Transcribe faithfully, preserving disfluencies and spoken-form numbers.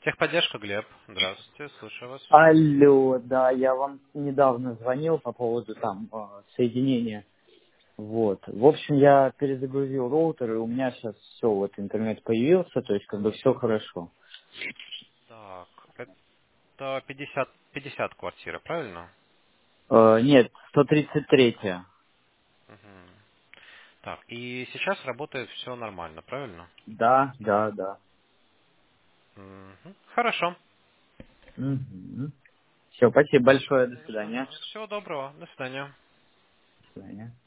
Техподдержка, Глеб. Здравствуйте, слушаю вас. Алло, да, я вам недавно звонил по поводу там э, соединения. Вот. В общем, я перезагрузил роутер, и у меня сейчас все, вот интернет появился, то есть как бы все хорошо. Так, это пятьдесят, пятьдесят квартира, правильно? Э, нет, сто тридцать три. Мгм. Так, и сейчас работает все нормально, правильно? Да, да, да. Мгм. Хорошо. Все, спасибо большое, до Не за что. свидания. Всего доброго. До свидания. До свидания.